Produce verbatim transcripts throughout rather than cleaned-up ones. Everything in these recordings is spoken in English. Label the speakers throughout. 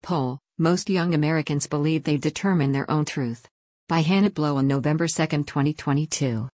Speaker 1: Poll: Most young Americans believe they determine their own truth. By Hannah Blow on November second, twenty twenty-two.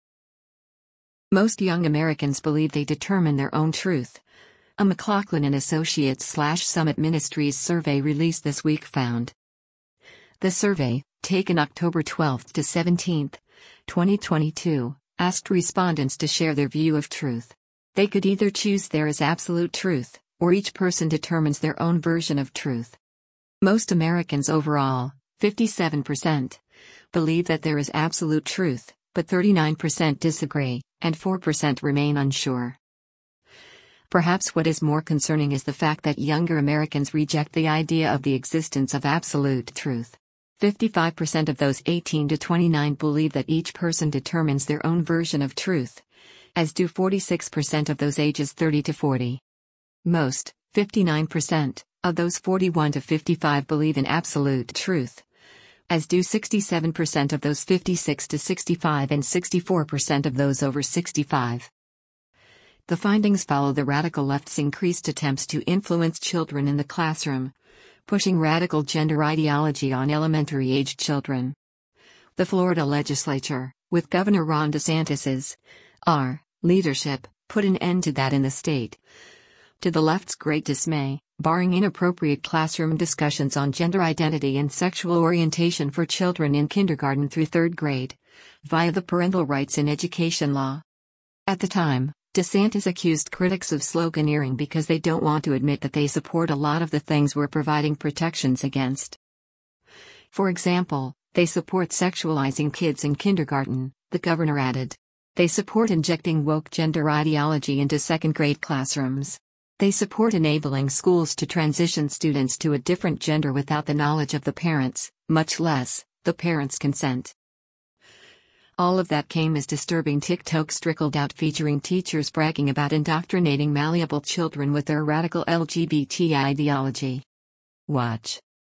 Speaker 1: Most young Americans believe they determine their own truth. A McLaughlin and Associates slash Summit Ministries survey released this week found. The survey, taken October twelfth to seventeenth, twenty twenty-two, asked respondents to share their view of truth. They could either choose there is absolute truth, or each person determines their own version of truth. Most Americans overall, fifty-seven percent, believe that there is absolute truth, but thirty-nine percent disagree, and four percent remain unsure. Perhaps what is more concerning is the fact that younger Americans reject the idea of the existence of absolute truth. fifty-five percent of those eighteen to twenty-nine believe that each person determines their own version of truth, as do forty-six percent of those ages thirty to forty. Most, fifty-nine percent, of those forty-one to fifty-five believe in absolute truth, as do sixty-seven percent of those fifty-six to sixty-five and sixty-four percent of those over sixty-five. The findings follow the radical left's increased attempts to influence children in the classroom, pushing radical gender ideology on elementary-aged children. The Florida legislature, with Governor Ron DeSantis's R leadership, put an end to that in the state. To the left's great dismay, barring inappropriate classroom discussions on gender identity and sexual orientation for children in kindergarten through third grade, via the Parental Rights in Education law. At the time, DeSantis accused critics of sloganeering because they don't want to admit that they support a lot of the things we're providing protections against. For example, they support sexualizing kids in kindergarten, the governor added. They support injecting woke gender ideology into second-grade classrooms. They support enabling schools to transition students to a different gender without the knowledge of the parents, much less, the parents' consent. All of that came as disturbing TikToks trickled out featuring teachers bragging about indoctrinating malleable children with their radical L G B T ideology. Watch.